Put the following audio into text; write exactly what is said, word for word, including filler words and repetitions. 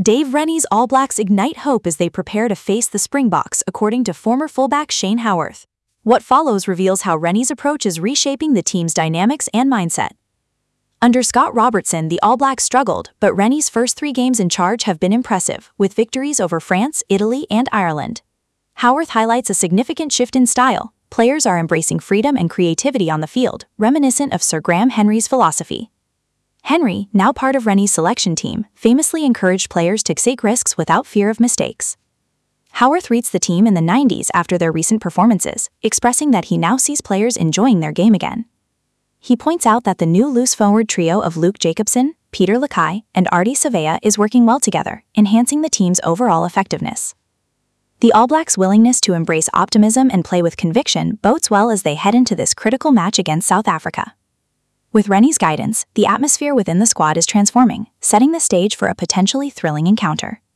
Dave Rennie's All Blacks ignite hope as they prepare to face the Springboks, according to former fullback Shane Howarth. What follows reveals how Rennie's approach is reshaping the team's dynamics and mindset. Under Scott Robertson, the All Blacks struggled, but Rennie's first three games in charge have been impressive, with victories over France, Italy, and Ireland. Howarth highlights a significant shift in style. Players are embracing freedom and creativity on the field, reminiscent of Sir Graham Henry's philosophy. Henry, now part of Rennie's selection team, famously encouraged players to take risks without fear of mistakes. Howarth rates the team in the nineties after their recent performances, expressing that he now sees players enjoying their game again. He points out that the new loose-forward trio of Luke Jacobson, Peter Lakai, and Ardie Savea is working well together, enhancing the team's overall effectiveness. The All Blacks' willingness to embrace optimism and play with conviction bodes well as they head into this critical match against South Africa. With Rennie's guidance, the atmosphere within the squad is transforming, setting the stage for a potentially thrilling encounter.